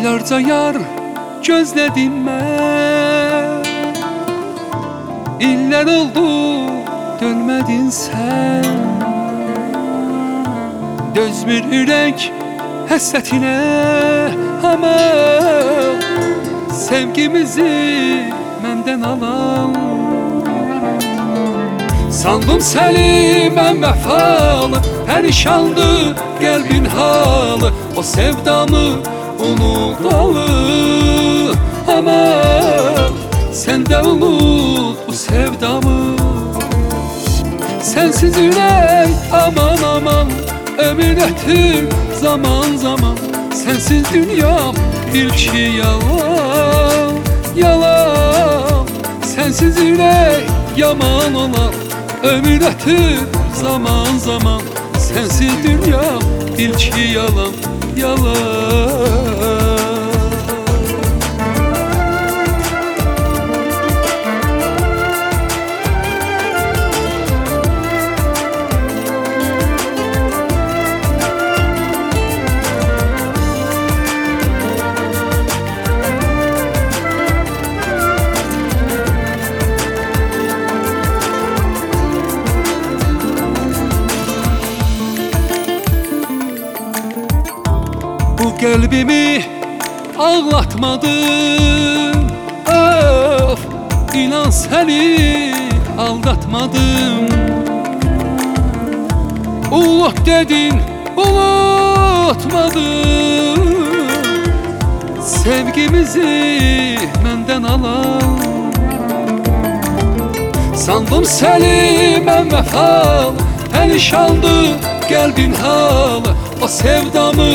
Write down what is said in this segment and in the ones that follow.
Aylarca yar gözledim mən, İllər oldu dönmədin sən. Dözmür ürək həsrətinə həmən, sevgimizi məndən alan. Sandım səni mən vəfalı, pərişandı qəlbin halı, o sevdamı unudalı. Aman sen de unut bu sevdamı. Sensiz ürək aman aman, ömür ötür zaman zaman. Sensiz dünyam bil ki yalan, yalan. Sensiz ürək yaman olar, ömür ötür zaman zaman. Sensiz dünyam bil ki yalan, yalan. Bu qəlbimi ağlatmadım, of, inan səni aldatmadım. Unut dedin, unutmadım. Sevgimizi məndən alan. Sandım səni mən vəfalı, pərişandı qəlbin halı, o sevdamı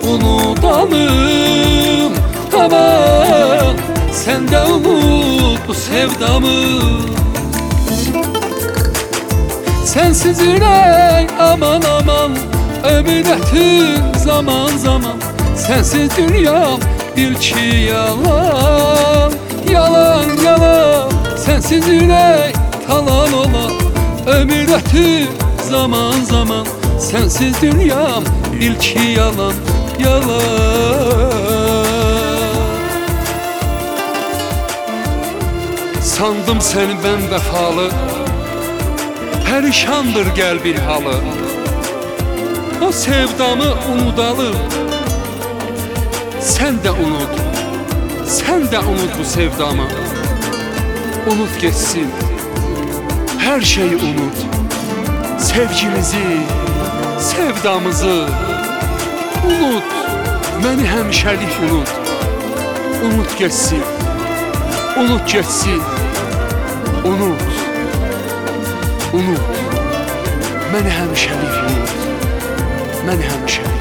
unutalım. Aman sen de unut bu sevdamı. Sensiz yürek aman aman, ömür ötür zaman zaman. Sensiz dünyam bil ki yalan, yalan yalan. Sensiz yürek talan ola, ömür ötür zaman zaman. Sensiz dünyam bil ki yalan, yalan. Sandım seni ben vəfalı, pərişandır qəlbin halı, o sevdamı unudalı. Sen de unut, sen de unut bu sevdamı. Unut geçsin, her şeyi unut. Sevgimizi, sevdamızı unut, məni həmişəlik unut. Unut geçsin, unut geçsin. Unut, unut, məni həmişəlik unut. Məni həmişəlik.